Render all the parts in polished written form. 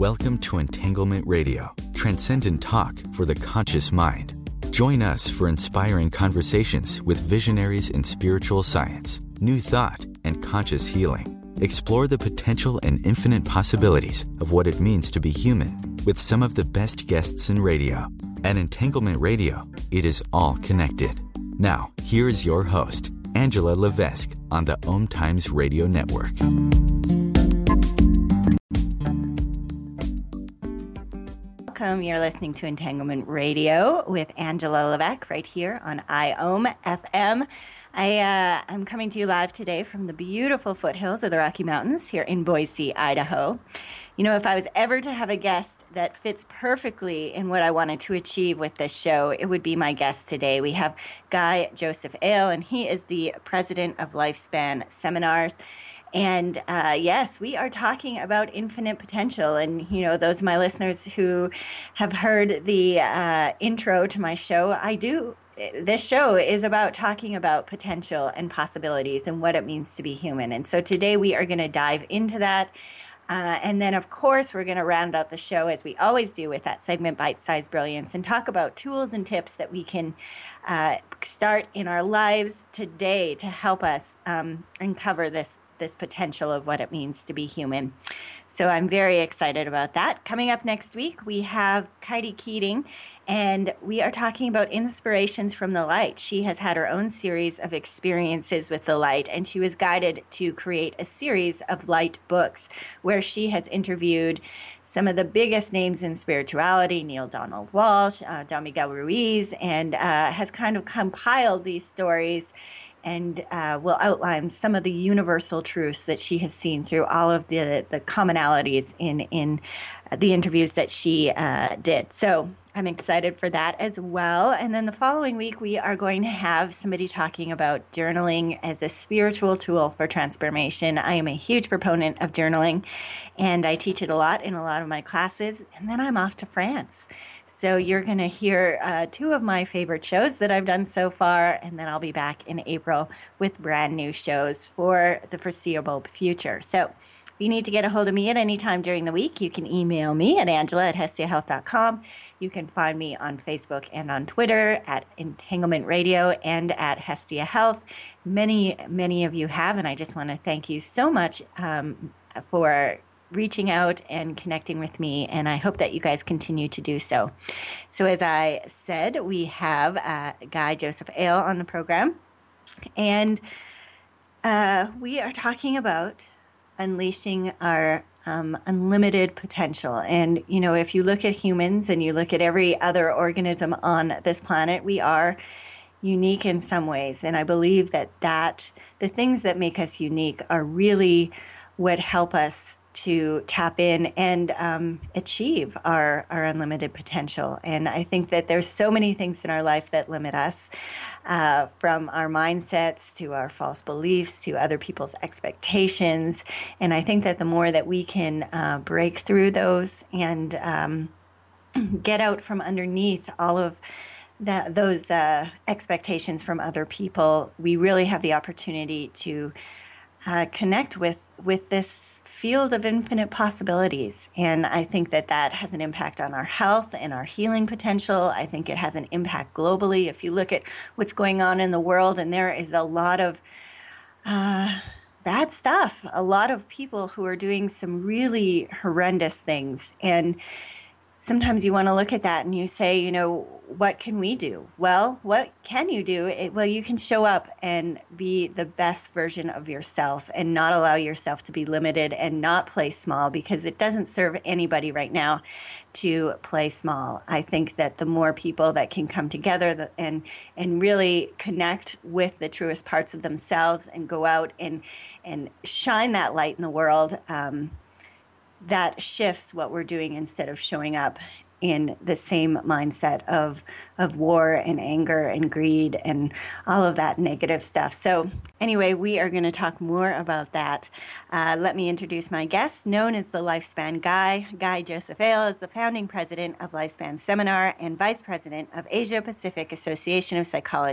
Welcome to Entanglement Radio, transcendent talk for the conscious mind. Join us for inspiring conversations with visionaries in spiritual science, new thought, and conscious healing. Explore the potential and infinite possibilities of what it means to be human with some of the best guests in radio. At Entanglement Radio, it is all connected. Now, here is your host, Angela Levesque, on the Om Times Radio Network. Welcome. You're listening to Entanglement Radio with Angela Levesque right here on IOM FM. I'm coming to you live today from the beautiful foothills of the Rocky Mountains here in Boise, Idaho. You know, if I was ever to have a guest that fits perfectly in what I wanted to achieve with this show, it would be my guest today. We have Guy Joseph Ale, and he is the president of Lifespan Seminars. And yes, we are talking about infinite potential. And, you know, those of my listeners who have heard the intro to my show, this show is about talking about potential and possibilities and what it means to be human. And so today we are going to dive into that. And then, of course, we're going to round out the show, as we always do, with that segment, Bite-Sized Brilliance, and talk about tools and tips that we can start in our lives today to help us uncover this potential of what it means to be human. So I'm very excited about that. Coming up next week, we have Katie Keating, and we are talking about inspirations from the light. She has had her own series of experiences with the light, and she was guided to create a series of light books where she has interviewed some of the biggest names in spirituality, Neil Donald Walsh, Don Miguel Ruiz, and has kind of compiled these stories and will outline some of the universal truths that she has seen through all of the commonalities in the interviews that she did. So I'm excited for that as well. And then the following week, we are going to have somebody talking about journaling as a spiritual tool for transformation. I am a huge proponent of journaling, and I teach it a lot in a lot of my classes. And then I'm off to France. So you're going to hear two of my favorite shows that I've done so far, and then I'll be back in April with brand new shows for the foreseeable future. So if you need to get a hold of me at any time during the week, you can email me at angela@hestiahealth.com. You can find me on Facebook and on Twitter at Entanglement Radio and at Hestia Health. Many, many of you have, and I just want to thank you so much for reaching out and connecting with me, and I hope that you guys continue to do so. So as I said, we have Guy Joseph Ale on the program, and we are talking about unleashing our unlimited potential. And, you know, if you look at humans and you look at every other organism on this planet, we are unique in some ways. And I believe that the things that make us unique are really what help us to tap in and achieve our unlimited potential. And I think that there's so many things in our life that limit us, from our mindsets to our false beliefs to other people's expectations. And I think that the more that we can break through those and get out from underneath all of those expectations from other people, we really have the opportunity to connect with this field of infinite possibilities. And I think that has an impact on our health and our healing potential. I think it has an impact globally. If you look at what's going on in the world, and there is a lot of bad stuff, a lot of people who are doing some really horrendous things. And sometimes you want to look at that and you say, you know, what can we do? Well, what can you do? Well, you can show up and be the best version of yourself and not allow yourself to be limited and not play small, because it doesn't serve anybody right now to play small. I think that the more people that can come together and really connect with the truest parts of themselves and go out and shine that light in the world, that shifts what we're doing instead of showing up in the same mindset of war and anger and greed and all of that negative stuff. So anyway, we are going to talk more about that. Let me introduce my guest, known as the Lifespan Guy. Guy Joseph Ale is the founding president of Lifespan Seminar and vice president of Asia Pacific Association of Psychology.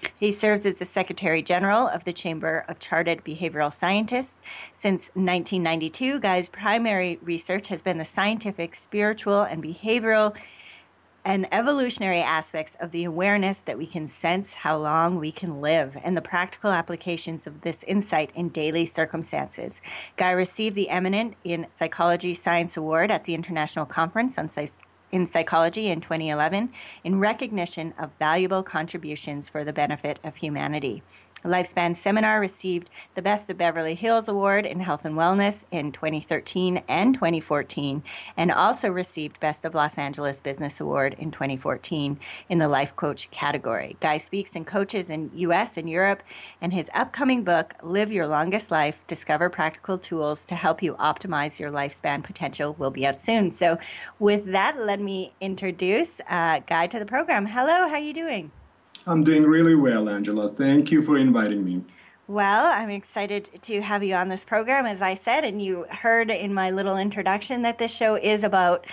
He serves as the Secretary General of the Chamber of Chartered Behavioral Scientists. Since 1992, Guy's primary research has been the scientific, spiritual, and behavioral and evolutionary aspects of the awareness that we can sense how long we can live and the practical applications of this insight in daily circumstances. Guy received the Eminent in Psychology Science Award at the International Conference in Psychology in 2011 in recognition of valuable contributions for the benefit of humanity. Lifespan Seminar received the Best of Beverly Hills Award in Health and Wellness in 2013 and 2014, and also received Best of Los Angeles Business Award in 2014 in the Life Coach category. Guy speaks and coaches in U.S. and Europe, and his upcoming book, Live Your Longest Life, Discover Practical Tools to Help You Optimize Your Lifespan Potential, will be out soon. So with that, let me introduce Guy to the program. Hello, how are you doing? I'm doing really well, Angela. Thank you for inviting me. Well, I'm excited to have you on this program, as I said, and you heard in my little introduction that this show is about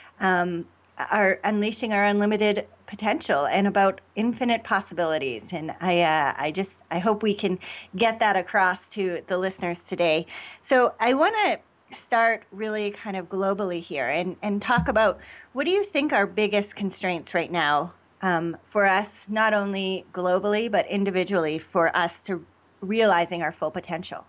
our unleashing our unlimited potential and about infinite possibilities. And I hope we can get that across to the listeners today. So I want to start really kind of globally here and talk about, what do you think are biggest constraints right now for us, not only globally, but individually, for us to realizing our full potential?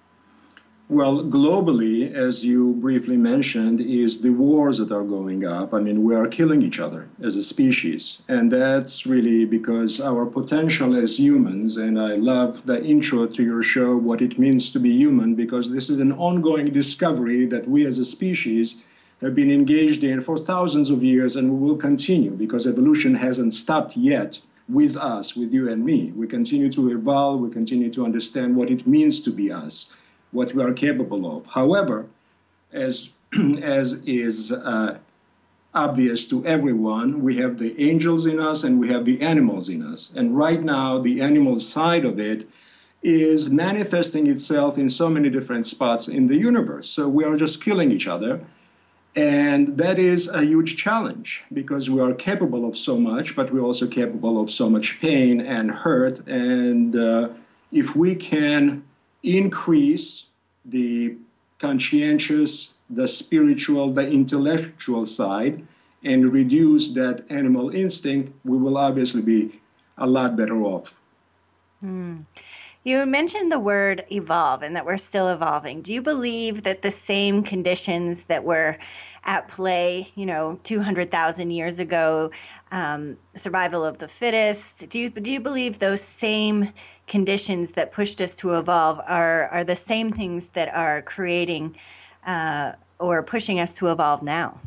Well, globally, as you briefly mentioned, is the wars that are going up. I mean, we are killing each other as a species. And that's really because our potential as humans, and I love the intro to your show, what it means to be human, because this is an ongoing discovery that we as a species have been engaged in for thousands of years, and we will continue, because evolution hasn't stopped yet with us, with you and me. We continue to evolve, we continue to understand what it means to be us, what we are capable of. However, as is obvious to everyone, we have the angels in us and we have the animals in us. And right now, the animal side of it is manifesting itself in so many different spots in the universe. So we are just killing each other. And that is a huge challenge, because we are capable of so much, but we're also capable of so much pain and hurt. And if we can increase the conscientious, the spiritual, the intellectual side, and reduce that animal instinct, we will obviously be a lot better off. You mentioned the word evolve and that we're still evolving. Do you believe that the same conditions that were at play, 200,000 years ago, survival of the fittest, do you believe those same conditions that pushed us to evolve are the same things that are creating or pushing us to evolve now?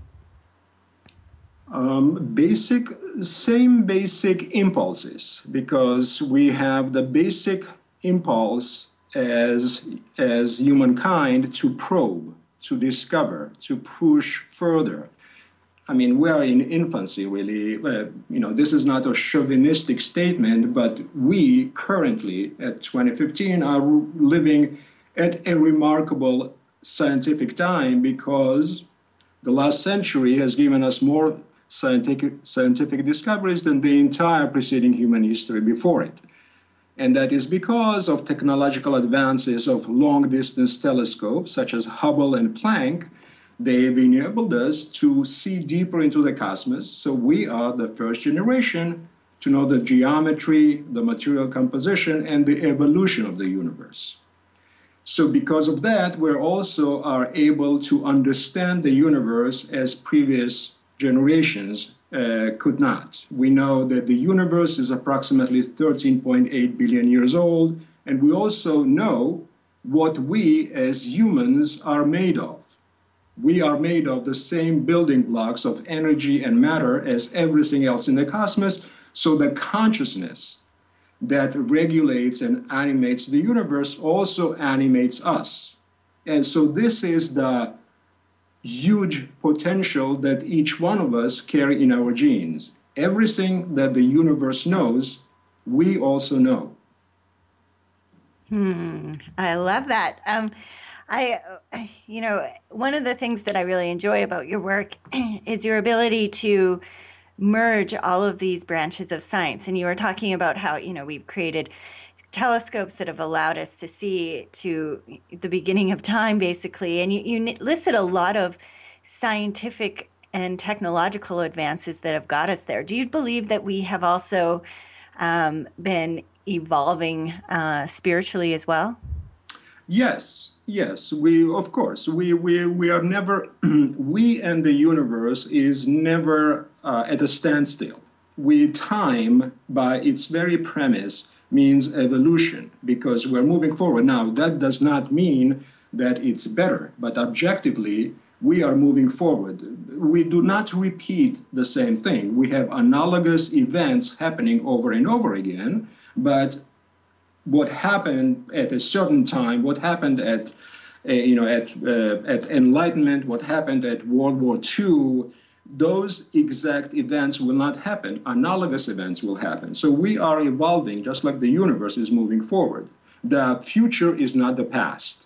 Same basic impulses, because we have the basic impulse as humankind to probe, to discover, to push further. I mean, we are in infancy, really. This is not a chauvinistic statement, but we currently, at 2015, are living at a remarkable scientific time, because the last century has given us more scientific discoveries than the entire preceding human history before it. And that is because of technological advances of long-distance telescopes, such as Hubble and Planck. They've enabled us to see deeper into the cosmos. So we are the first generation to know the geometry, the material composition, and the evolution of the universe. So because of that, we also are able to understand the universe as previous generations could not. We know that the universe is approximately 13.8 billion years old, and we also know what we as humans are made of. We are made of the same building blocks of energy and matter as everything else in the cosmos, so the consciousness that regulates and animates the universe also animates us. And so this is the huge potential that each one of us carry in our genes. Everything that the universe knows, we also know. I love that. One of the things that I really enjoy about your work is your ability to merge all of these branches of science. And you were talking about how, we've created telescopes that have allowed us to see to the beginning of time, basically. And you listed a lot of scientific and technological advances that have got us there. Do you believe that we have also been evolving spiritually as well? Yes, we of course we are never we and the universe is never at a standstill. Time by its very premise means evolution, because we're moving forward. Now, that does not mean that it's better, but objectively, we are moving forward. We do not repeat the same thing. We have analogous events happening over and over again, but what happened at a certain time, what happened at Enlightenment, what happened at World War II, those exact events will not happen. Analogous events will happen. So we are evolving just like the universe is moving forward. The future is not the past.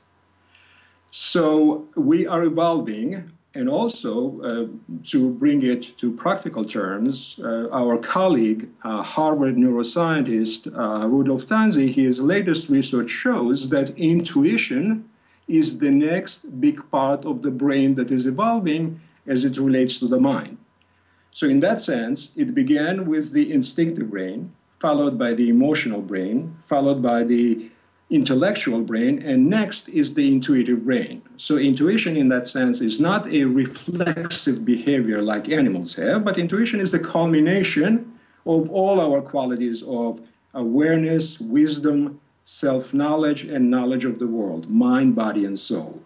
So we are evolving, and also to bring it to practical terms, our colleague, Harvard neuroscientist Rudolf Tanzi, his latest research shows that intuition is the next big part of the brain that is evolving as it relates to the mind. So in that sense, it began with the instinctive brain, followed by the emotional brain, followed by the intellectual brain, and next is the intuitive brain. So intuition in that sense is not a reflexive behavior like animals have, but intuition is the culmination of all our qualities of awareness, wisdom, self-knowledge, and knowledge of the world, mind, body, and soul.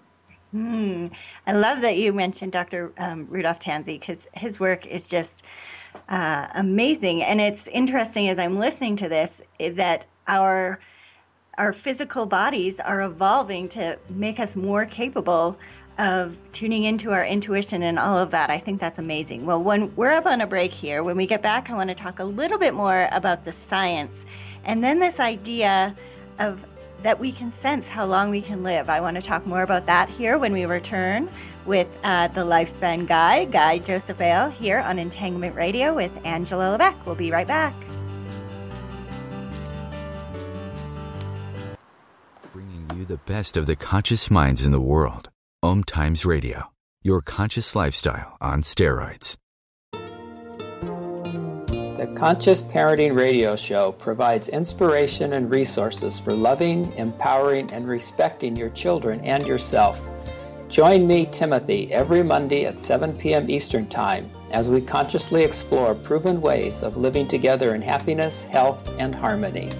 I love that you mentioned Dr. Rudolf Tanzi, because his work is just amazing. And it's interesting as I'm listening to this that our physical bodies are evolving to make us more capable of tuning into our intuition and all of that. I think that's amazing. Well, when we're up on a break here, when we get back, I want to talk a little bit more about the science and then this idea of that we can sense how long we can live. I want to talk more about that here when we return with the Lifespan Guy Joseph Ale, here on Entanglement Radio with Angela Levesque. We'll be right back. Bringing you the best of the conscious minds in the world. Om Times Radio, your conscious lifestyle on steroids. The Conscious Parenting Radio Show provides inspiration and resources for loving, empowering, and respecting your children and yourself. Join me, Timothy, every Monday at 7 p.m. Eastern Time as we consciously explore proven ways of living together in happiness, health, and harmony.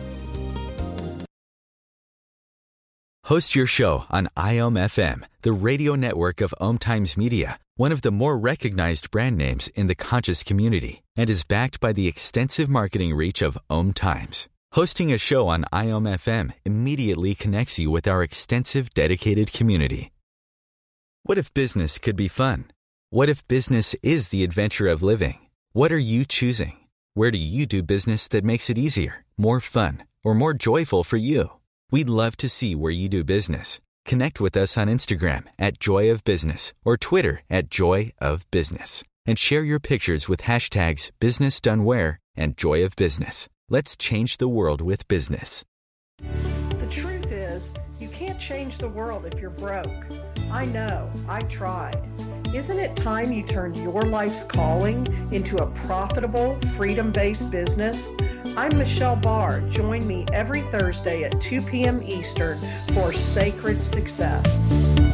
Host your show on IOM FM, the radio network of Om Times Media, one of the more recognized brand names in the conscious community, and is backed by the extensive marketing reach of Om Times. Hosting a show on IOM FM immediately connects you with our extensive dedicated community. What if business could be fun? What if business is the adventure of living? What are you choosing? Where do you do business that makes it easier, more fun, or more joyful for you? We'd love to see where you do business. Connect with us on Instagram at Joy of Business or Twitter at Joy of Business. And share your pictures with hashtags BusinessDoneWhere and Joy of Business. Let's change the world with business. The truth is, you can't change the world if you're broke. I know, I tried. Isn't it time you turned your life's calling into a profitable, freedom-based business? I'm Michelle Barr. Join me every Thursday at 2 p.m. Eastern for Sacred Success.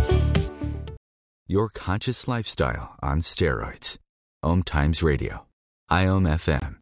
Your conscious lifestyle on steroids. Om Times Radio. IOM FM.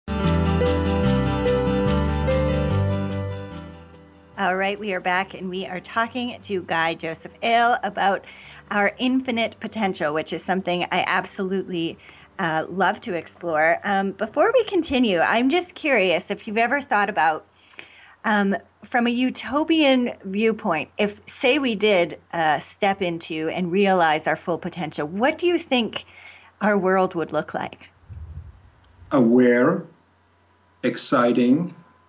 All right, we are back and we are talking to Guy Joseph Ale about our infinite potential, which is something I absolutely love to explore. Before we continue, I'm just curious if you've ever thought about, from a utopian viewpoint, if, say, we did step into and realize our full potential, what do you think our world would look like? Aware, exciting,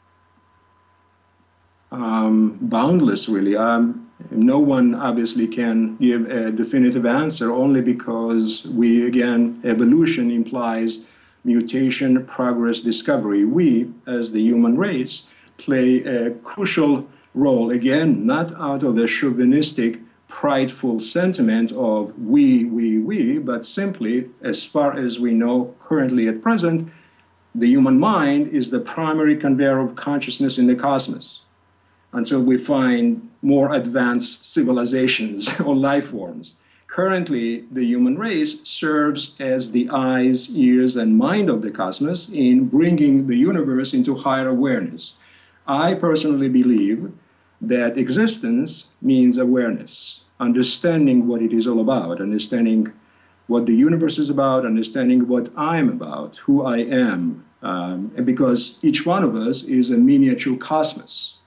boundless, really. No one obviously can give a definitive answer, only because evolution implies mutation, progress, discovery. We, as the human race, play a crucial role, again, not out of a chauvinistic, prideful sentiment of we, but simply, as far as we know currently at present, the human mind is the primary conveyor of consciousness in the cosmos until we find more advanced civilizations or life forms. Currently, the human race serves as the eyes, ears, and mind of the cosmos in bringing the universe into higher awareness. I personally believe that existence means awareness, understanding what it is all about, understanding what the universe is about, understanding what I'm about, who I am, and because each one of us is a miniature cosmos.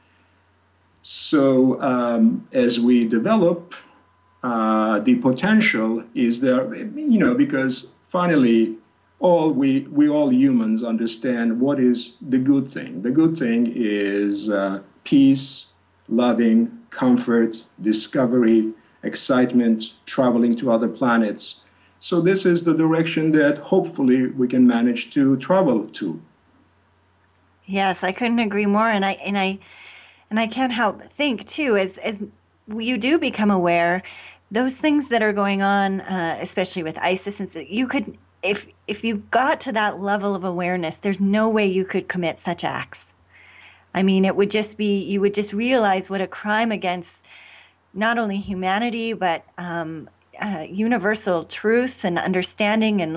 So as we develop, the potential is there, because finally, we all humans understand what is the good thing. The good thing is peace, loving, comfort, discovery, excitement, traveling to other planets. So this is the direction that hopefully we can manage to travel to. Yes, I couldn't agree more, and I can't help but think too, as you do become aware, those things that are going on, especially with ISIS, and you could, if you got to that level of awareness, there's no way you could commit such acts. I mean, it would just be, you would just realize what a crime against not only humanity, but universal truth and understanding. And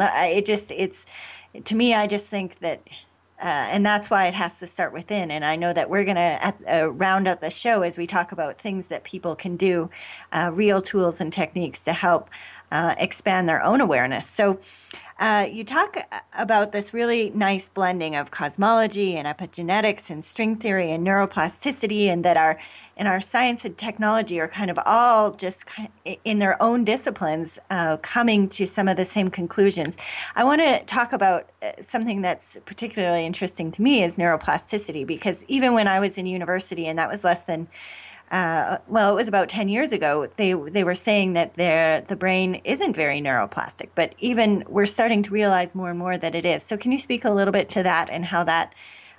to me, I just think that, and that's why it has to start within. And I know that we're going to round out the show as we talk about things that people can do, real tools and techniques to help expand their own awareness. So you talk about this really nice blending of cosmology and epigenetics and string theory and neuroplasticity, and that our science and technology are kind of all just in their own disciplines coming to some of the same conclusions. I want to talk about something that's particularly interesting to me is neuroplasticity, because even when I was in university, and that was less than it was about 10 years ago, they were saying that the brain isn't very neuroplastic, but even we're starting to realize more and more that it is. So can you speak a little bit to that and how that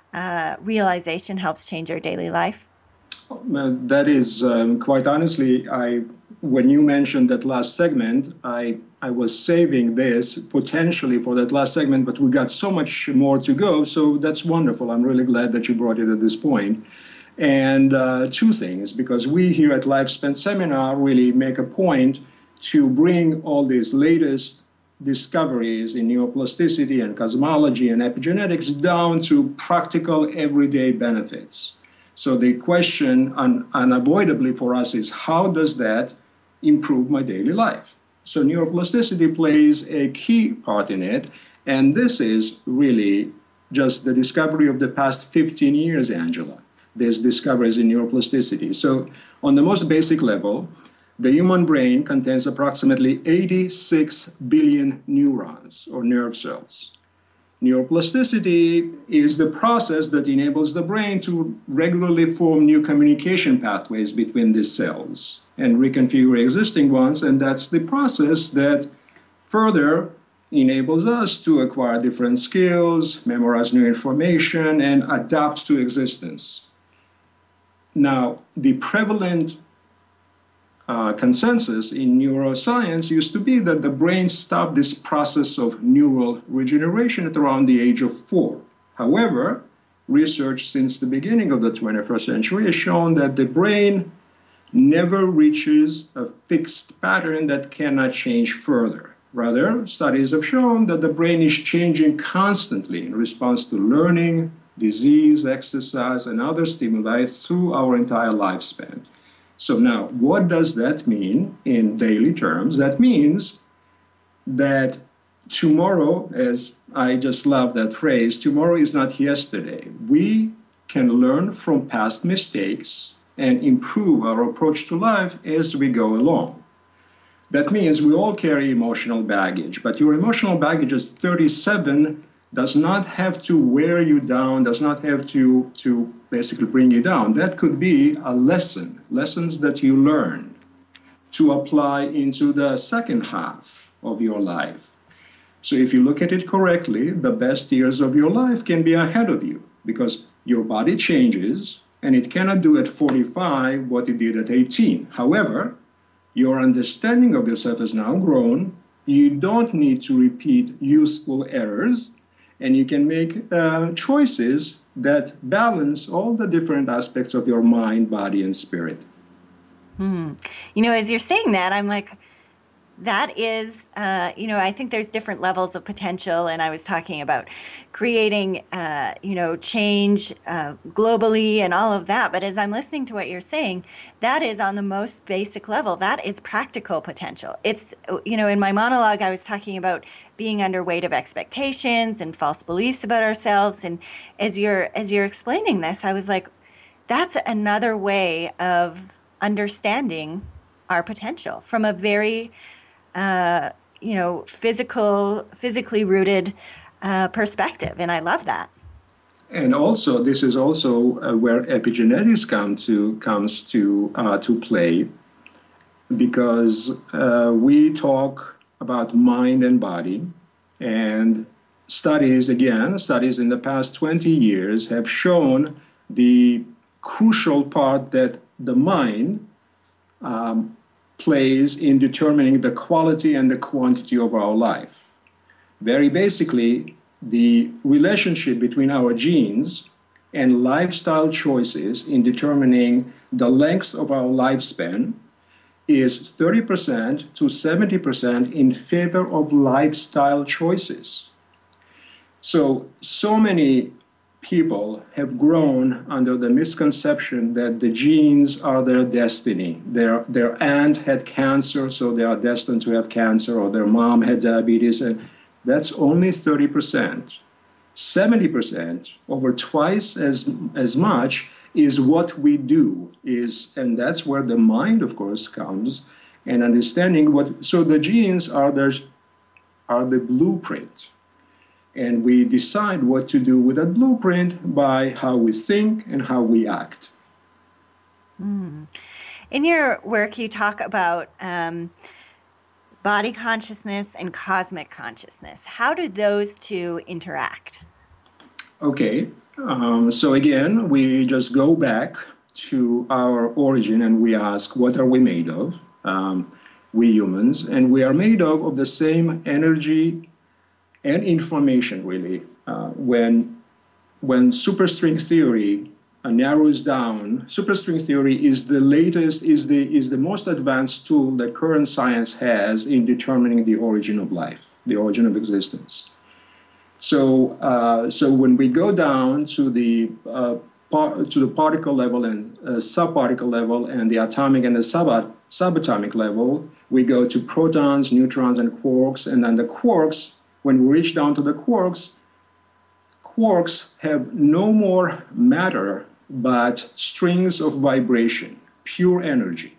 realization helps change our daily life? That is, quite honestly, when you mentioned that last segment, I was saving this potentially for that last segment, but we got so much more to go, so that's wonderful. I'm really glad that you brought it at this point. And two things, because we here at Lifespan Seminar really make a point to bring all these latest discoveries in neuroplasticity and cosmology and epigenetics down to practical everyday benefits. So the question unavoidably for us is, how does that improve my daily life? So neuroplasticity plays a key part in it, and this is really just the discovery of the past 15 years, Angela. There's discoveries in neuroplasticity. So on the most basic level, the human brain contains approximately 86 billion neurons or nerve cells. Neuroplasticity is the process that enables the brain to regularly form new communication pathways between these cells and reconfigure existing ones, and that's the process that further enables us to acquire different skills, memorize new information, and adapt to existence. Now, the prevalent consensus in neuroscience used to be that the brain stopped this process of neural regeneration at around the age of 4. However, research since the beginning of the 21st century has shown that the brain never reaches a fixed pattern that cannot change further. Rather, studies have shown that the brain is changing constantly in response to learning, disease, exercise, and other stimuli through our entire lifespan. So now, what does that mean in daily terms? That means that tomorrow, as I just love that phrase, tomorrow is not yesterday. We can learn from past mistakes and improve our approach to life as we go along. That means we all carry emotional baggage, but your emotional baggage is 37 does not have to wear you down, does not have to basically bring you down. That could be a lessons that you learn to apply into the second half of your life. So if you look at it correctly, the best years of your life can be ahead of you because your body changes and it cannot do at 45 what it did at 18. However, your understanding of yourself has now grown. You don't need to repeat useful errors, and you can make choices that balance all the different aspects of your mind, body, and spirit. You know, as you're saying that, I'm like, that is, I think there's different levels of potential. And I was talking about creating, change globally and all of that. But as I'm listening to what you're saying, that is on the most basic level. That is practical potential. It's, in my monologue, I was talking about being underweight of expectations and false beliefs about ourselves. And as you're explaining this, I was like, that's another way of understanding our potential from a very physically rooted perspective. And I love that. And also, this is also where epigenetics comes to play, because we talk about mind and body, and studies in the past 20 years have shown the crucial part that the mind plays in determining the quality and the quantity of our life. Very basically, the relationship between our genes and lifestyle choices in determining the length of our lifespan is 30% to 70% in favor of lifestyle choices. So many people have grown under the misconception that the genes are their destiny. Their aunt had cancer, so they are destined to have cancer, or their mom had diabetes, and that's only 30%. 70%, over twice as much, is what we do, and that's where the mind, of course, comes, and understanding what. So the genes are the blueprint. And we decide what to do with that blueprint by how we think and how we act. In your work, you talk about body consciousness and cosmic consciousness. How do those two interact? Okay. So again, we just go back to our origin and we ask, what are we made of? We humans. And we are made of the same energy and information, really. When superstring theory narrows down, superstring theory is the latest, is the most advanced tool that current science has in determining the origin of life, the origin of existence. So when we go down to the particle level and subparticle level and the atomic and the subatomic level, we go to protons, neutrons, and quarks, and then the quarks. When we reach down to the quarks have no more matter but strings of vibration, pure energy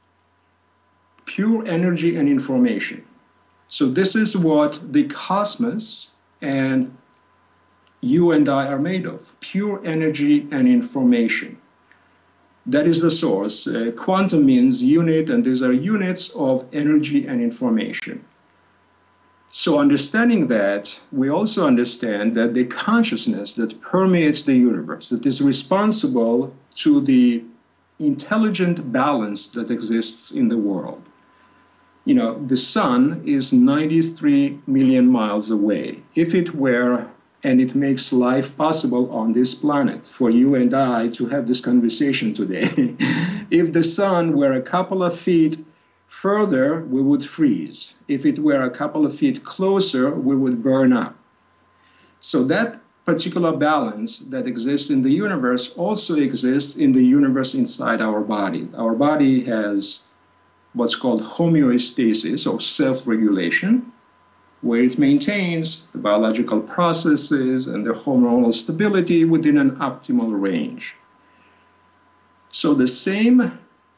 and information. So this is what the cosmos and you and I are made of, pure energy and information. That is the source. Quantum means unit, and these are units of energy and information. So understanding that, we also understand that the consciousness that permeates the universe, that is responsible to the intelligent balance that exists in the world. The sun is 93 million miles away. If it were, and it makes life possible on this planet for you and I to have this conversation today, if the sun were a couple of feet further, we would freeze. If it were a couple of feet closer, we would burn up. So that particular balance that exists in the universe also exists in the universe inside our body. Our body has what's called homeostasis, or self-regulation, where it maintains the biological processes and the hormonal stability within an optimal range. So the same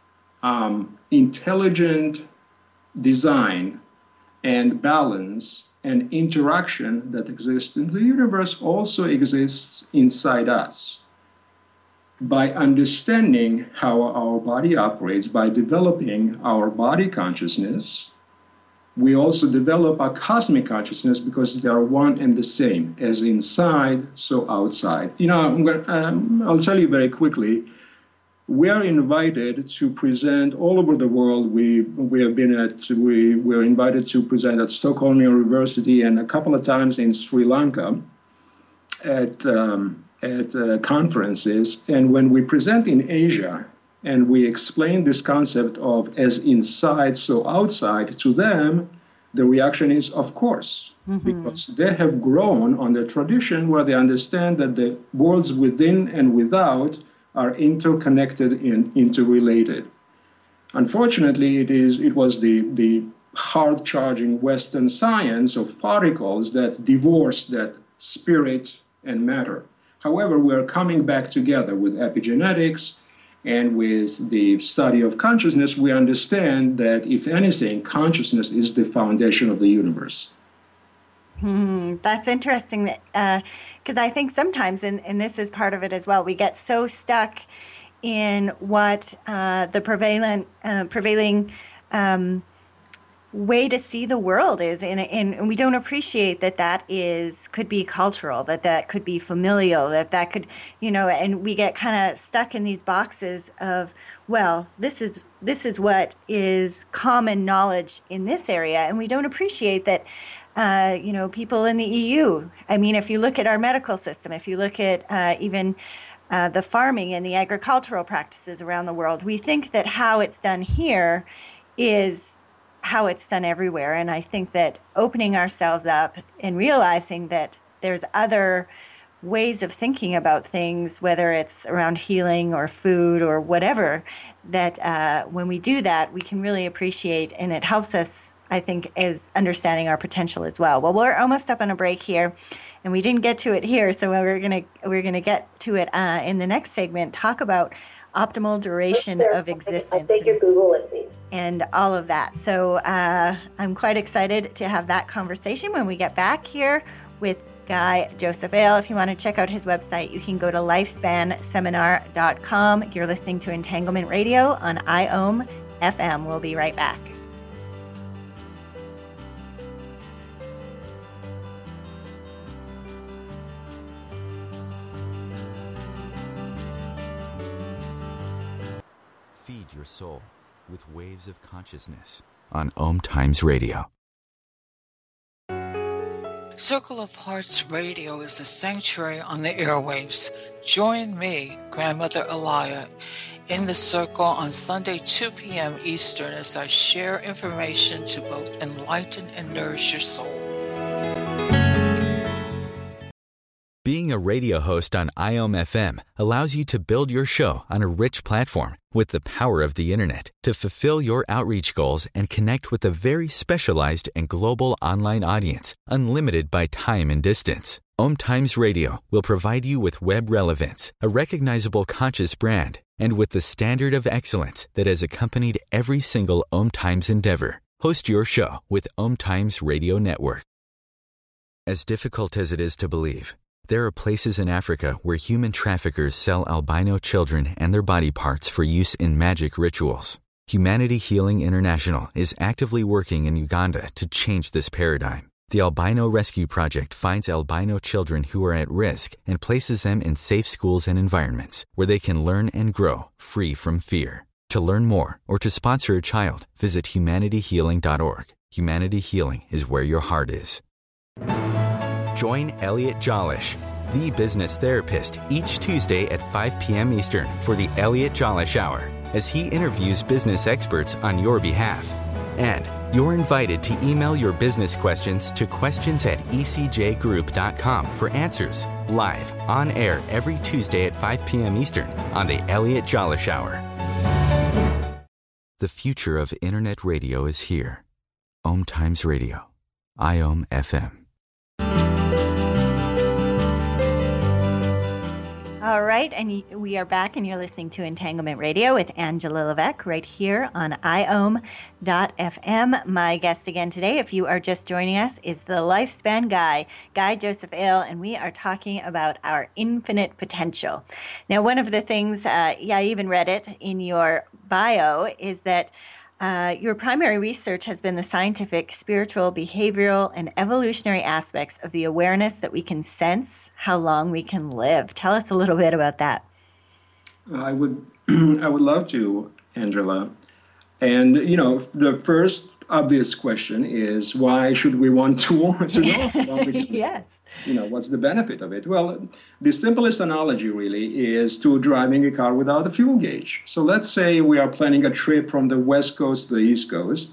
intelligent design and balance and interaction that exists in the universe also exists inside us. By understanding how our body operates, by developing our body consciousness, we also develop our cosmic consciousness because they are one and the same. As inside, so outside. I'll tell you very quickly. We are invited to present all over the world. We were invited to present at Stockholm University and a couple of times in Sri Lanka at conferences. And when we present in Asia and we explain this concept of as inside, so outside to them, the reaction is, of course, because they have grown on the tradition where they understand that the worlds within and without are interconnected and interrelated. Unfortunately, it was the hard-charging Western science of particles that divorced that spirit and matter. However, we're coming back together with epigenetics and with the study of consciousness. We understand that, if anything, consciousness is the foundation of the universe. That's interesting, because I think sometimes, and this is part of it as well, we get so stuck in what the prevailing way to see the world is, and we don't appreciate that could be cultural, that could be familial, that could, and we get kind of stuck in these boxes of, well, this is what is common knowledge in this area, and we don't appreciate that. People in the EU. I mean, if you look at our medical system, if you look at even the farming and the agricultural practices around the world, we think that how it's done here is how it's done everywhere. And I think that opening ourselves up and realizing that there's other ways of thinking about things, whether it's around healing or food or whatever, that when we do that, we can really appreciate, and it helps us, I think, is understanding our potential as well. Well, we're almost up on a break here, and we didn't get to it here, so we're gonna get to it in the next segment. Talk about optimal duration of existence and all of that. So I'm quite excited to have that conversation when we get back here with Guy Joseph Ale. If you want to check out his website, you can go to lifespanseminar.com. You're listening to Entanglement Radio on IOM FM. We'll be right back. Feed your soul with waves of consciousness on Om Times Radio. Circle of Hearts Radio is a sanctuary on the airwaves. Join me, Grandmother Elia, in the circle on Sunday, 2 p.m. Eastern, as I share information to both enlighten and nourish your soul. Being a radio host on IOM FM allows you to build your show on a rich platform with the power of the internet to fulfill your outreach goals and connect with a very specialized and global online audience, unlimited by time and distance. Om Times Radio will provide you with web relevance, a recognizable conscious brand, and with the standard of excellence that has accompanied every single Om Times endeavor. Host your show with Om Times Radio Network. As difficult as it is to believe, there are places in Africa where human traffickers sell albino children and their body parts for use in magic rituals. Humanity Healing International is actively working in Uganda to change this paradigm. The Albino Rescue Project finds albino children who are at risk and places them in safe schools and environments where they can learn and grow free from fear. To learn more or to sponsor a child, visit humanityhealing.org. Humanity Healing is where your heart is. Join Elliot Jolish, the business therapist, each Tuesday at 5 p.m. Eastern for the Elliot Jolish Hour, as he interviews business experts on your behalf. And you're invited to email your business questions to questions@ecjgroup.com for answers, live, on air every Tuesday at 5 p.m. Eastern on the Elliot Jolish Hour. The future of Internet radio is here. Om Times Radio, IOM FM. All right, and we are back, and you're listening to Entanglement Radio with Angela Levesque right here on IOM.FM. My guest again today, if you are just joining us, is the Lifespan Guy Joseph Ale, and we are talking about our infinite potential. Now, one of the things, I even read it in your bio, is that Your primary research has been the scientific, spiritual, behavioral, and evolutionary aspects of the awareness that we can sense how long we can live. Tell us a little bit about that. I would, I would love to, Angela. And the first obvious question is, why should we want to know how long we can live? Yes. What's the benefit of it? Well, the simplest analogy really is to driving a car without a fuel gauge. So let's say we are planning a trip from the West Coast to the East Coast,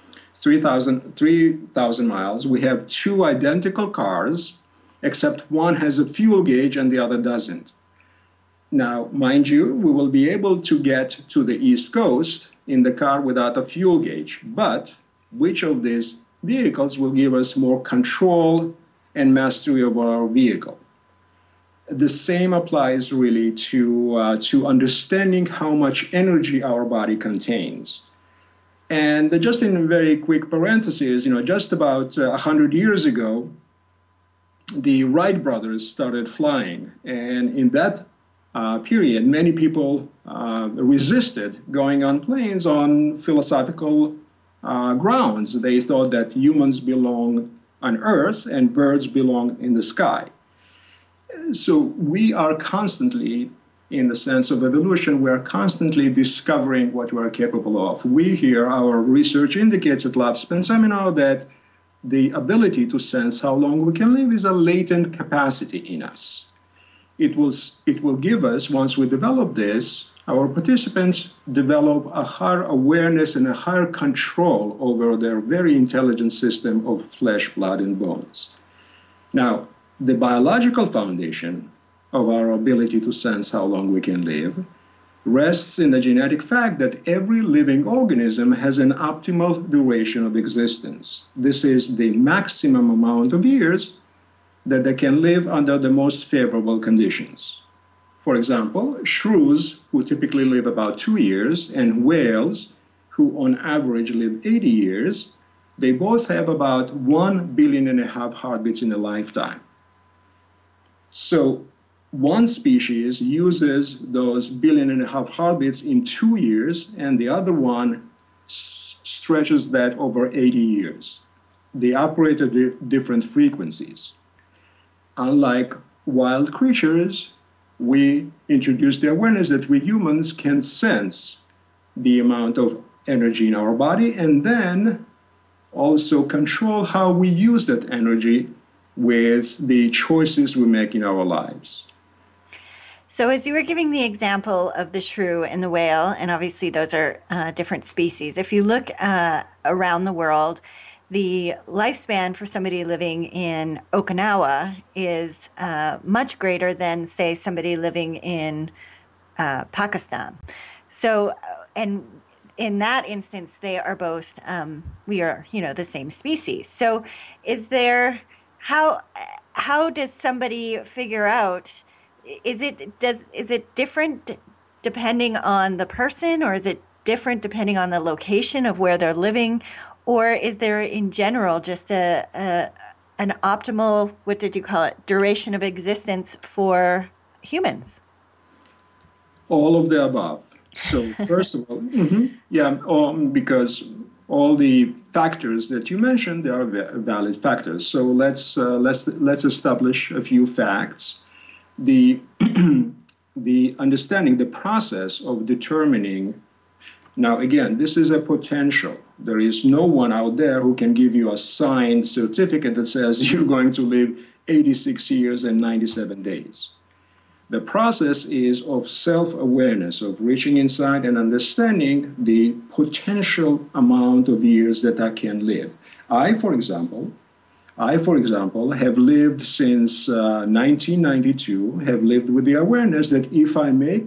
3,000 miles. We have two identical cars, except one has a fuel gauge and the other doesn't. Now, mind you, we will be able to get to the East Coast in the car without a fuel gauge. But which of these vehicles will give us more control and mastery of our vehicle? The same applies really to understanding how much energy our body contains. And just in a very quick parenthesis, just about 100 years ago, the Wright brothers started flying. And in that period, many people resisted going on planes on philosophical grounds. They thought that humans belong on Earth and birds belong in the sky. So we are constantly, in the sense of evolution, we are constantly discovering what we are capable of. We here, our research indicates at Lifespan Seminar that the ability to sense how long we can live is a latent capacity in us. It will give us, once we develop this, our participants develop a higher awareness and a higher control over their very intelligent system of flesh, blood, and bones. Now, the biological foundation of our ability to sense how long we can live rests in the genetic fact that every living organism has an optimal duration of existence. This is the maximum amount of years that they can live under the most favorable conditions. For example, shrews, who typically live about 2 years, and whales, who on average live 80 years, they both have about 1.5 billion heartbeats in a lifetime. So one species uses those 1.5 billion heartbeats in 2 years, and the other one stretches that over 80 years. They operate at different frequencies. Unlike wild creatures, we introduce the awareness that we humans can sense the amount of energy in our body and then also control how we use that energy with the choices we make in our lives. So as you were giving the example of the shrew and the whale, and obviously those are different species, if you look around the world, the lifespan for somebody living in Okinawa is much greater than, say, somebody living in Pakistan. So, and in that instance, they are both, we are, the same species. So is there, how does somebody figure out, is it different depending on the person, or is it different depending on the location of where they're living? Or is there, in general, just an optimal, what did you call it, duration of existence for humans? All of the above. So first of all, because all the factors that you mentioned, they are valid factors. So let's establish a few facts. The understanding, the process of determining. Now, again, this is a potential. There is no one out there who can give you a signed certificate that says you're going to live 86 years and 97 days. The process is of self-awareness, of reaching inside and understanding the potential amount of years that I can live. I, for example, have lived since 1992, have lived with the awareness that if I make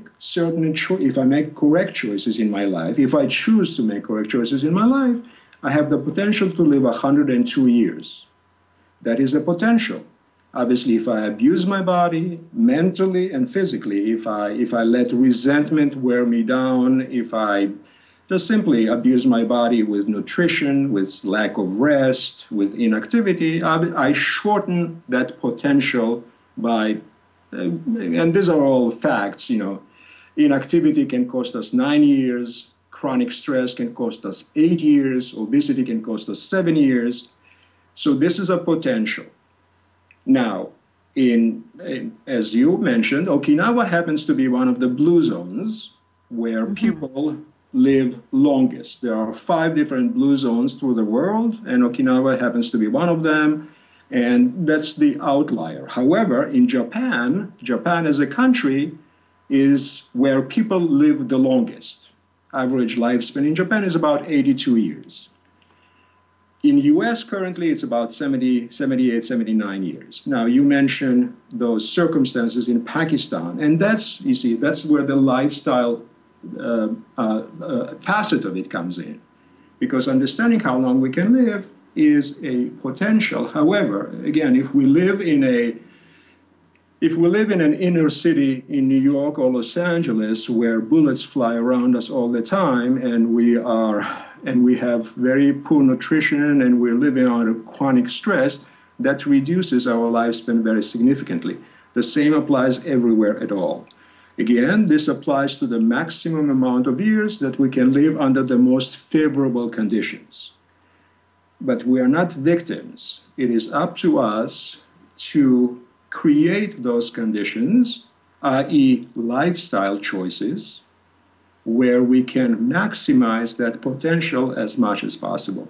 correct choices in my life, if I choose to make correct choices in my life, I have the potential to live 102 years. That is a potential. Obviously, if I abuse my body mentally and physically, if I let resentment wear me down, if I just simply abuse my body with nutrition, with lack of rest, with inactivity, I shorten that potential by, and these are all facts, inactivity can cost us 9 years, Chronic stress can cost us 8 years. Obesity can cost us 7 years. So this is a potential. Now, as you mentioned, Okinawa happens to be one of the blue zones where people live longest. There are 5 different blue zones through the world, and Okinawa happens to be one of them, and that's the outlier. However, in Japan as a country is where people live the longest. Average lifespan in Japan is about 82 years. In U.S. currently, it's about 70, 78, 79 years. Now, you mentioned those circumstances in Pakistan, and that's where the lifestyle facet of it comes in, because understanding how long we can live is a potential. However, again, if we live in an inner city in New York or Los Angeles where bullets fly around us all the time, and we have very poor nutrition, and we're living under chronic stress, that reduces our lifespan very significantly. The same applies everywhere at all. Again, this applies to the maximum amount of years that we can live under the most favorable conditions. But we are not victims. It is up to us to create those conditions, i.e. lifestyle choices, where we can maximize that potential as much as possible.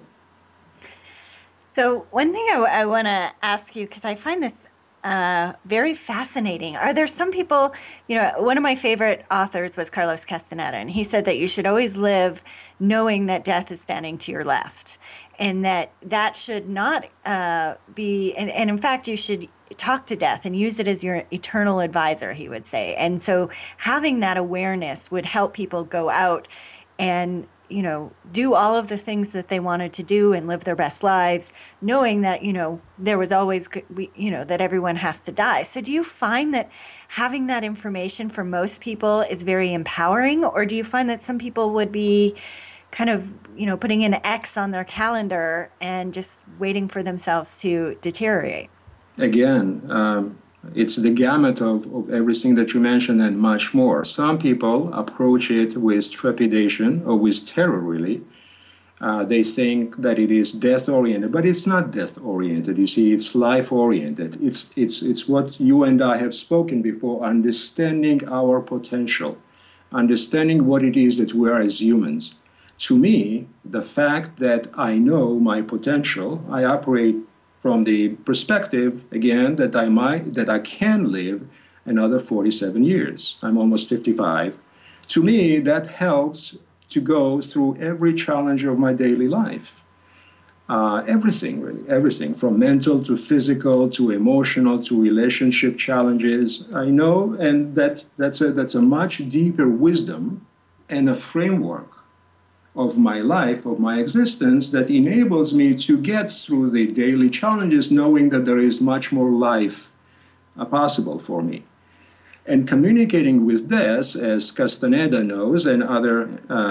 So one thing I want to ask you, because I find this very fascinating. Are there some people, one of my favorite authors was Carlos Castaneda, and he said that you should always live knowing that death is standing to your left, and that should not be, and in fact, you should talk to death and use it as your eternal advisor, he would say. And so having that awareness would help people go out and, do all of the things that they wanted to do and live their best lives, knowing that, there was always, that everyone has to die. So do you find that having that information for most people is very empowering, or do you find that some people would be kind of, putting an X on their calendar and just waiting for themselves to deteriorate? Again, it's the gamut of everything that you mentioned and much more. Some people approach it with trepidation or with terror, really. They think that it is death-oriented, but it's not death-oriented. You see, it's life-oriented. It's what you and I have spoken before, understanding our potential, understanding what it is that we are as humans. To me, the fact that I know my potential, I operate from the perspective, again, that I can live another 47 years. I'm almost 55. To me, that helps to go through every challenge of my daily life. Everything, really, everything, from mental to physical to emotional to relationship challenges. I know, and that's a much deeper wisdom and a framework of my life, of my existence, that enables me to get through the daily challenges, knowing that there is much more life possible for me. And communicating with death, as Castaneda knows, and other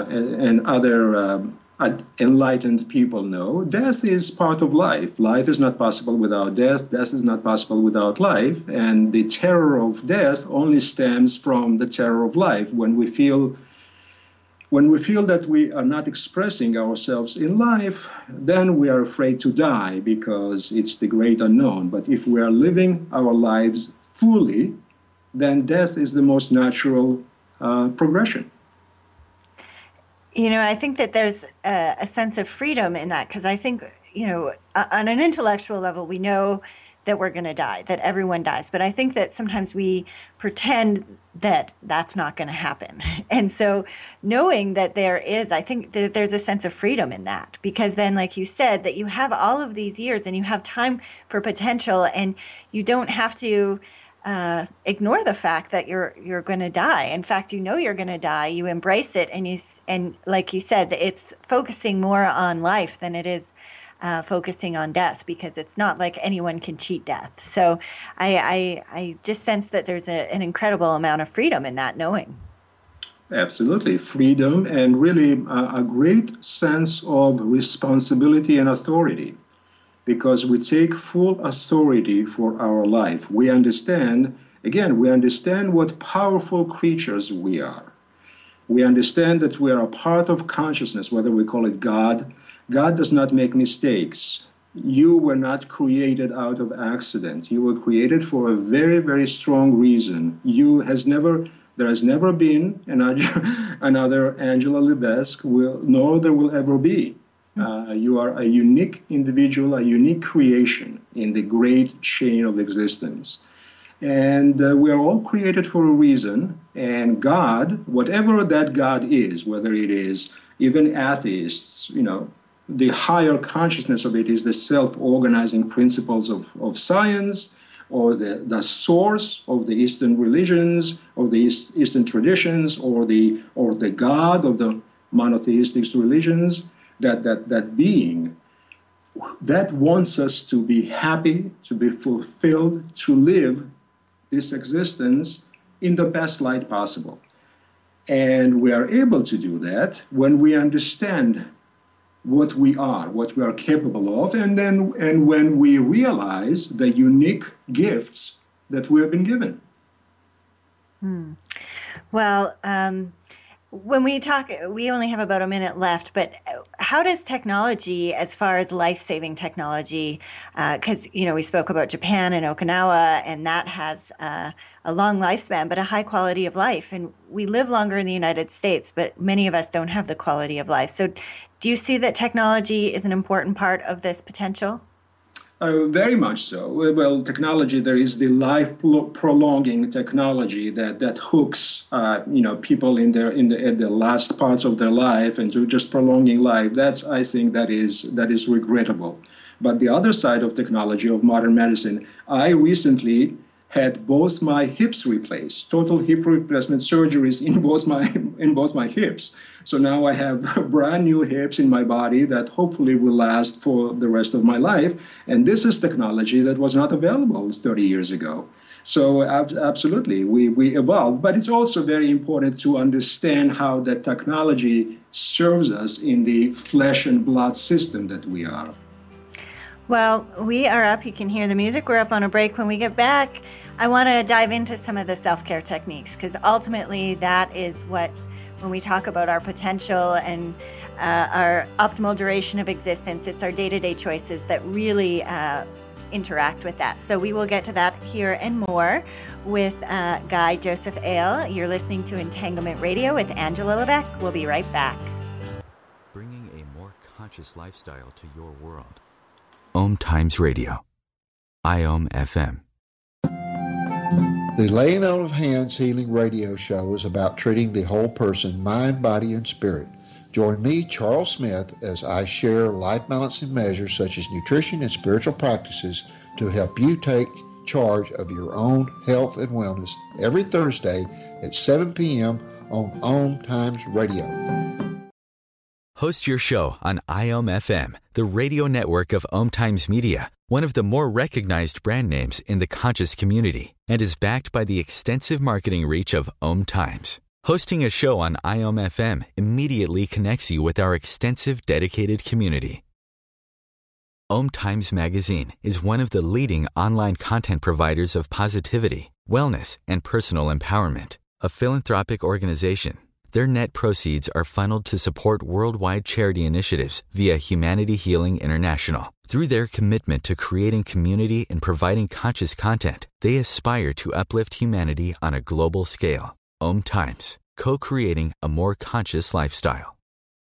enlightened people know, death is part of life. Life is not possible without death. Death is not possible without life. And the terror of death only stems from the terror of life. When we feel that we are not expressing ourselves in life, then we are afraid to die because it's the great unknown. But if we are living our lives fully, then death is the most natural progression. I think that there's a sense of freedom in that, because I think, on an intellectual level, we know that we're going to die, that everyone dies. But I think that sometimes we pretend that that's not going to happen. And so knowing that I think that there's a sense of freedom in that, because then, like you said, that you have all of these years and you have time for potential, and you don't have to ignore the fact that you're going to die. In fact, you're going to die. You embrace it, and like you said, it's focusing more on life than it is focusing on death, because it's not like anyone can cheat death. So I just sense that there's an incredible amount of freedom in that knowing. Absolutely. Freedom, and really a great sense of responsibility and authority, because we take full authority for our life. We understand what powerful creatures we are. We understand that we are a part of consciousness, whether we call it God. God does not make mistakes. You were not created out of accident. You were created for a very, very strong reason. There has never been another Angela Levesque, nor there will ever be. You are a unique individual, a unique creation in the great chain of existence. And we are all created for a reason. And God, whatever that God is, whether it is even atheists, the higher consciousness of it is the self-organizing principles of science, or the source of the Eastern religions, or the Eastern traditions, or the God of the monotheistic religions, that being that wants us to be happy, to be fulfilled, to live this existence in the best light possible. And we are able to do that when we understand what we are capable of, and when we realize the unique gifts that we have been given. Well, when we talk, we only have about a minute left, but how does technology, as far as life-saving technology, because, we spoke about Japan and Okinawa, and that has a long lifespan, but a high quality of life. And we live longer in the United States, but many of us don't have the quality of life. So do you see that technology is an important part of this potential? Very much so. Well, technology, there is the life-prolonging technology that hooks, people in the last parts of their life and to just prolonging life. I think that is regrettable. But the other side of technology, of modern medicine, I recently had both my hips replaced, total hip replacement surgeries in both my hips. So now I have brand new hips in my body that hopefully will last for the rest of my life. And this is technology that was not available 30 years ago. So absolutely, we evolved. But it's also very important to understand how that technology serves us in the flesh and blood system that we are. Well, we are up. You can hear the music. We're up on a break. When we get back, I want to dive into some of the self-care techniques, because ultimately that is what, when we talk about our potential and our optimal duration of existence, it's our day-to-day choices that really interact with that. So we will get to that here and more with Guy Joseph Ale. You're listening to Entanglement Radio with Angela Levesque. We'll be right back. Bringing a more conscious lifestyle to your world. Om Times Radio. IOM FM. The Laying On of Hands Healing Radio Show is about treating the whole person, mind, body, and spirit. Join me, Charles Smith, as I share life-balancing measures such as nutrition and spiritual practices to help you take charge of your own health and wellness every Thursday at 7 p.m. on Om Times Radio. Host your show on IOM FM, the radio network of Om Times Media, one of the more recognized brand names in the conscious community, and is backed by the extensive marketing reach of Om Times. Hosting a show on IOM FM immediately connects you with our extensive dedicated community. Om Times Magazine is one of the leading online content providers of positivity, wellness, and personal empowerment. A philanthropic organization, their net proceeds are funneled to support worldwide charity initiatives via Humanity Healing International. Through their commitment to creating community and providing conscious content, they aspire to uplift humanity on a global scale. Om Times, co-creating a more conscious lifestyle.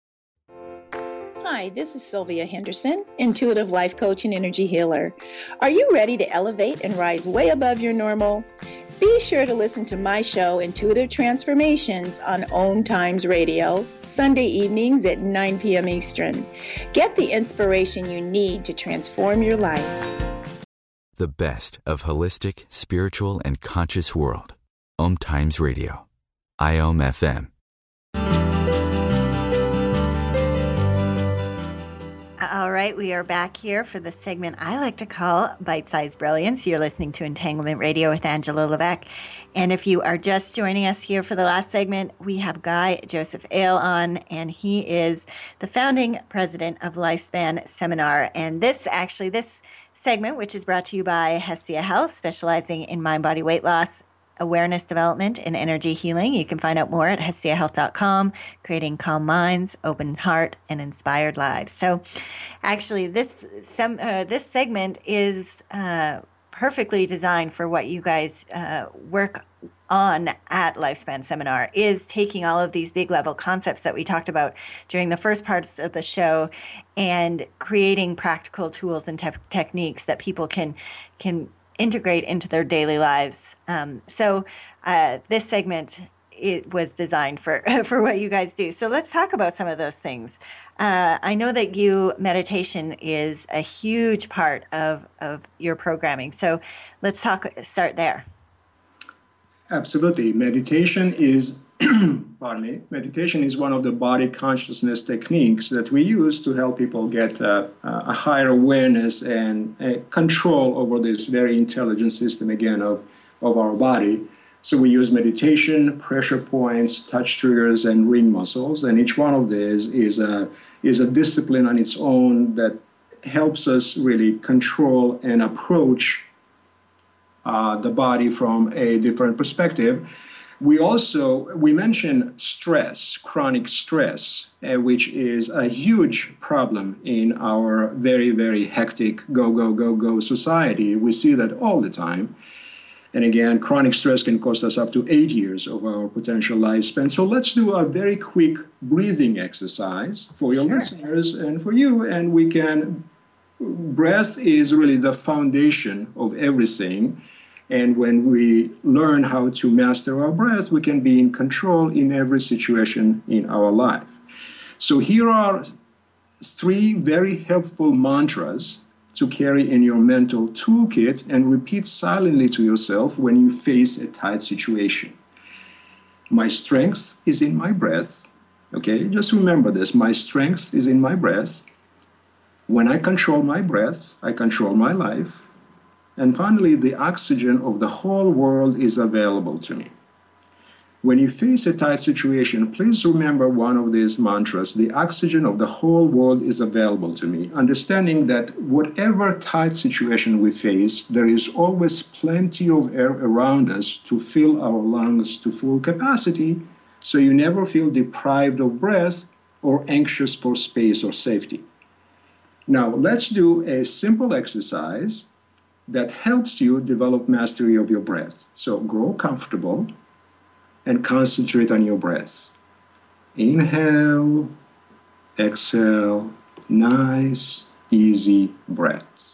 Hi, this is Sylvia Henderson, intuitive life coach and energy healer. Are you ready to elevate and rise way above your normal? Be sure to listen to my show, Intuitive Transformations, on Om Times Radio, Sunday evenings at 9 p.m. Eastern. Get the inspiration you need to transform your life. The best of holistic, spiritual, and conscious world. Om Times Radio. IOM FM. All right, we are back here for the segment I like to call Bite-Sized Brilliance. You're listening to Entanglement Radio with Angela Levesque. And if you are just joining us here for the last segment, we have Guy Joseph Ale on, and he is the founding president of Lifespan Seminar. And this segment, which is brought to you by Hestia Health, specializing in mind-body weight loss, awareness development and energy healing. You can find out more at hestiahealth.com, creating calm minds, open heart, and inspired lives. So actually, this segment is perfectly designed for what you guys work on at Lifespan Seminar, is taking all of these big level concepts that we talked about during the first parts of the show and creating practical tools and techniques that people can integrate into their daily lives. So this segment, it was designed for what you guys do. So let's talk about some of those things. I know that meditation is a huge part of your programming. So let's start there. Absolutely. Meditation is, meditation is one of the body consciousness techniques that we use to help people get a higher awareness and control over this very intelligent system, again, of our body. So we use meditation, pressure points, touch triggers, and ring muscles. And each one of these is a discipline on its own that helps us really control and approach the body from a different perspective. We mention stress, chronic stress, which is a huge problem in our very, very hectic go society. We see that all the time. And again, chronic stress can cost us up to 8 years of our potential lifespan. So let's do a very quick breathing exercise for your listeners and for you. And breath is really the foundation of everything. And when we learn how to master our breath, we can be in control in every situation in our life. So here are 3 very helpful mantras to carry in your mental toolkit and repeat silently to yourself when you face a tight situation. My strength is in my breath. Okay, just remember this. My strength is in my breath. When I control my breath, I control my life. And finally, the oxygen of the whole world is available to me. When you face a tight situation, please remember one of these mantras: the oxygen of the whole world is available to me. Understanding that whatever tight situation we face, there is always plenty of air around us to fill our lungs to full capacity, so you never feel deprived of breath or anxious for space or safety. Now, let's do a simple exercise that helps you develop mastery of your breath. So grow comfortable and concentrate on your breath. Inhale, exhale, nice, easy breaths.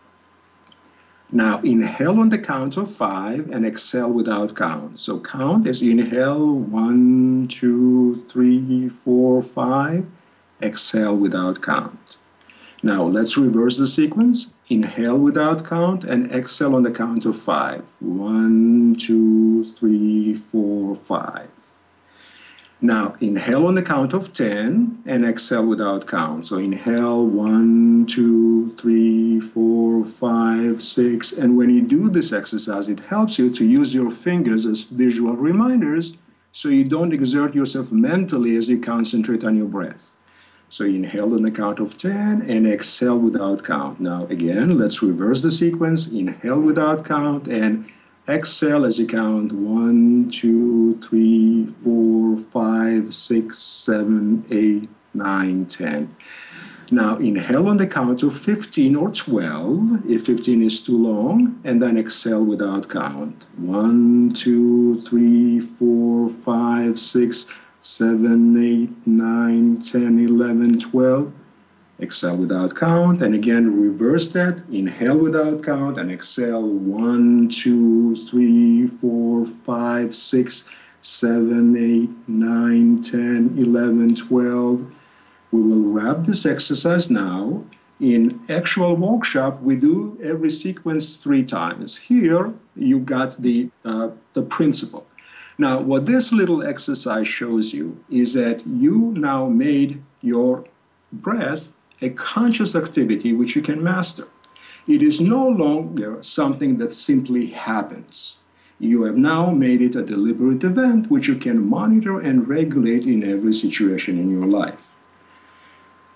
Now inhale on the count of 5 and exhale without count. So count as inhale 1, 2, 3, 4, 5. Exhale without count. Now let's reverse the sequence. Inhale without count and exhale on the count of 5. 1, 2, 3, 4, 5. Now inhale on the count of 10 and exhale without count. So inhale 1, 2, 3, 4, 5, 6. And when you do this exercise, it helps you to use your fingers as visual reminders so you don't exert yourself mentally as you concentrate on your breath. So inhale on the count of 10 and exhale without count. Now again, let's reverse the sequence. Inhale without count and exhale as you count 1, 2, 3, 4, 5, 6, 7, 8, 9, 10. Now inhale on the count of 15 or 12, if 15 is too long, and then exhale without count. 1, 2, 3, 4, 5, 6, 7, 8, 9, 10, 11, 12. Exhale without count. And again, reverse that. Inhale without count and exhale 1, 2, 3, 4, 5, 6, 7, 8, 9, 10, 11, 12. We will wrap this exercise now. In actual workshop, we do every sequence 3 times. Here, you got the principle. Now, what this little exercise shows you is that you now made your breath a conscious activity which you can master. It is no longer something that simply happens. You have now made it a deliberate event which you can monitor and regulate in every situation in your life.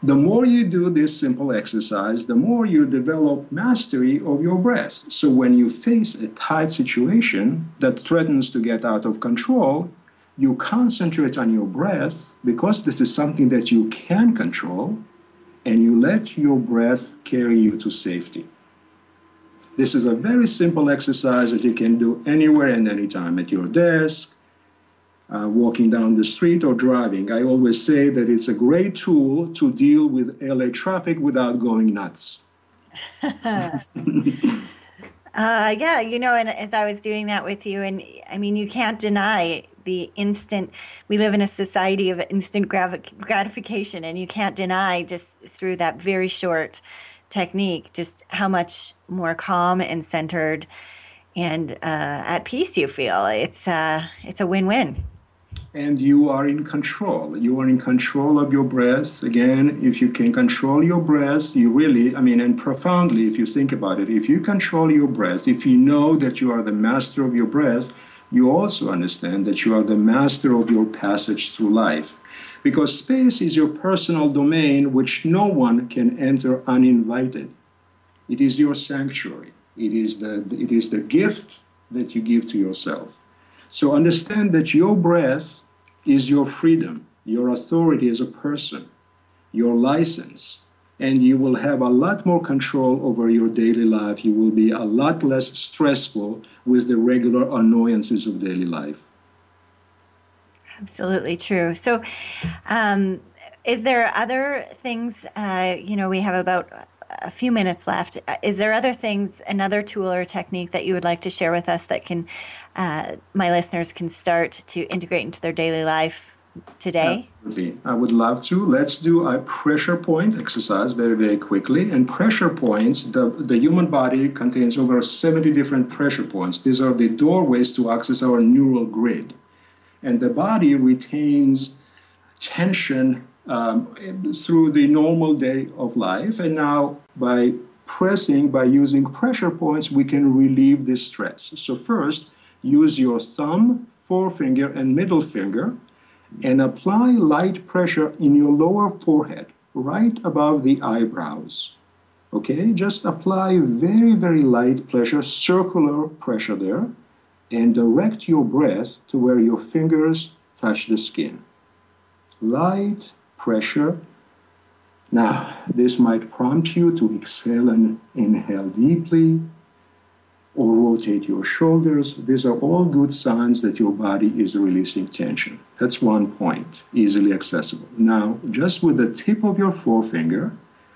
the more you do this simple exercise, the more you develop mastery of your breath. So when you face a tight situation that threatens to get out of control, you concentrate on your breath because this is something that you can control, and you let your breath carry you to safety. This is a very simple exercise that you can do anywhere and anytime, at your desk, walking down the street, or driving. I always say that it's a great tool to deal with LA traffic without going nuts. Yeah, and as I was doing that with you, and I mean, you can't deny we live in a society of instant gratification, and you can't deny just through that very short technique just how much more calm and centered and at peace you feel. It's a win-win. And you are in control. You are in control of your breath. Again, if you can control your breath, you really, and profoundly, if you think about it, if you control your breath, if you know that you are the master of your breath, you also understand that you are the master of your passage through life. Because space is your personal domain which no one can enter uninvited. It is your sanctuary. It is the gift that you give to yourself. So understand that your breath is your freedom, your authority as a person, your license, and you will have a lot more control over your daily life. You will be a lot less stressful with the regular annoyances of daily life. Absolutely true. So is there other things, we have about a few minutes left. Is there other things, another tool or technique that you would like to share with us that can my listeners can start to integrate into their daily life today? Absolutely. I would love to. Let's do a pressure point exercise very, very quickly. And pressure points, the human body contains over 70 different pressure points. These are the doorways to access our neural grid. And the body retains tension through the normal day of life. And now by using pressure points, we can relieve this stress. So first, use your thumb, forefinger, and middle finger and apply light pressure in your lower forehead, right above the eyebrows. Okay, just apply very, very light pressure, circular pressure there, and direct your breath to where your fingers touch the skin. Light pressure. Now, this might prompt you to exhale and inhale deeply, or rotate your shoulders. These are all good signs that your body is releasing tension. That's one point, easily accessible. Now, just with the tip of your forefinger,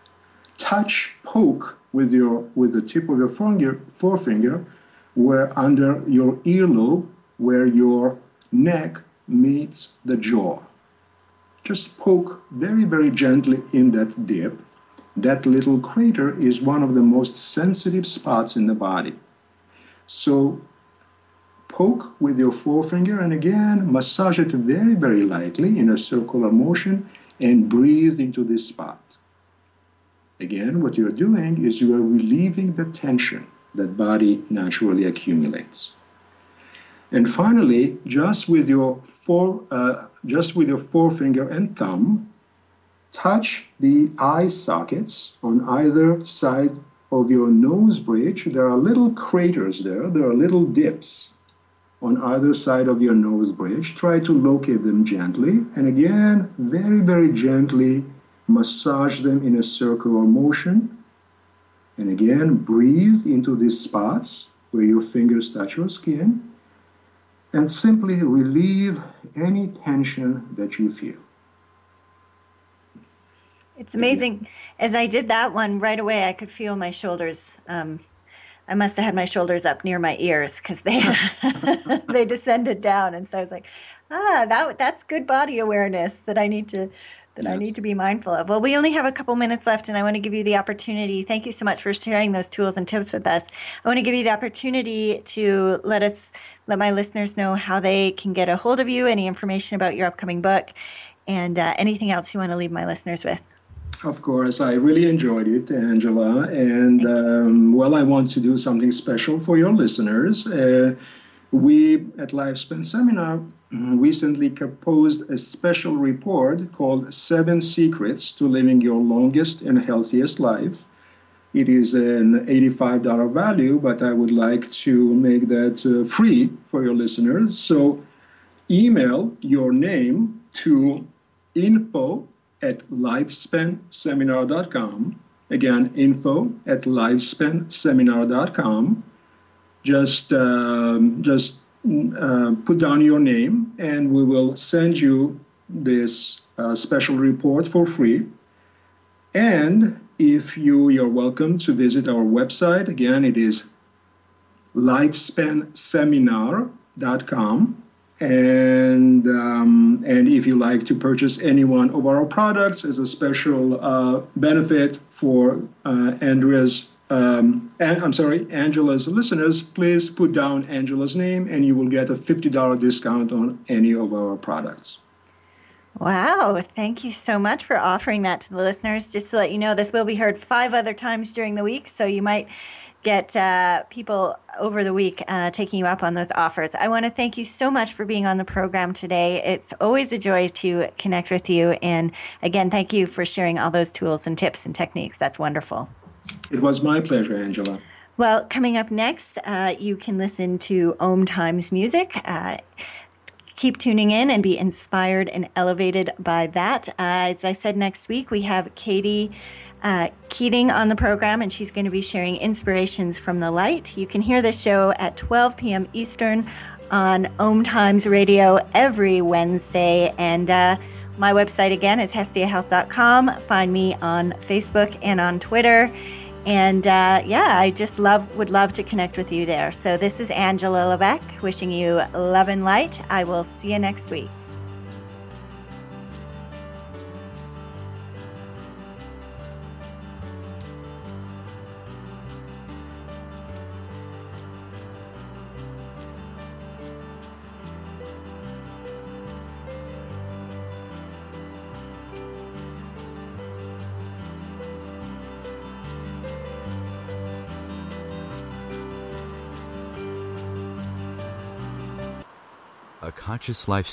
poke with the tip of your forefinger where under your earlobe, where your neck meets the jaw. Just poke very, very gently in that dip. That little crater is one of the most sensitive spots in the body. So poke with your forefinger and again massage it very, very lightly in a circular motion and breathe into this spot. Again, what you're doing is you are relieving the tension that body naturally accumulates. And finally, just with your forefinger and thumb, touch the eye sockets on either side of your nose bridge. There are little craters there. There are little dips on either side of your nose bridge. Try to locate them gently. And again, very, very gently massage them in a circular motion. And again, breathe into these spots where your fingers touch your skin. And simply relieve any tension that you feel. It's amazing. As I did that one right away, I could feel my shoulders. I must have had my shoulders up near my ears because they descended down. And so I was like, that's good body awareness that I need to be mindful of. Well, we only have a couple minutes left, and I want to give you the opportunity. Thank you so much for sharing those tools and tips with us. I want to give you the opportunity to let my listeners know how they can get a hold of you, any information about your upcoming book, and anything else you want to leave my listeners with. Of course, I really enjoyed it, Angela. And, I want to do something special for your listeners. We at Lifespan Seminar recently composed a special report called 7 Secrets to Living Your Longest and Healthiest Life. It is an $85 value, but I would like to make that free for your listeners. So email your name to info@lifespanseminar.com. Again, info@lifespanseminar.com. Just put down your name, and we will send you this special report for free. And if you're welcome to visit our website. Again, it is lifespanseminar.com. And if you like to purchase any one of our products as a special benefit for Angela's listeners, please put down Angela's name, and you will get a $50 discount on any of our products. Wow. Thank you so much for offering that to the listeners. Just to let you know, this will be heard 5 other times during the week, so you might get people over the week taking you up on those offers. I want to thank you so much for being on the program today. It's always a joy to connect with you. And again, thank you for sharing all those tools and tips and techniques. That's wonderful. It was my pleasure, Angela. Well, coming up next, you can listen to Om Times music. Keep tuning in and be inspired and elevated by that. As I said, next week we have Katie Keating on the program, and she's going to be sharing inspirations from the light. You can hear this show at 12 p.m. Eastern on Om Times Radio every Wednesday. And my website, again, is hestiahealth.com. Find me on Facebook and on Twitter. And I just would love to connect with you there. So this is Angela Levesque wishing you love and light. I will see you next week. A conscious life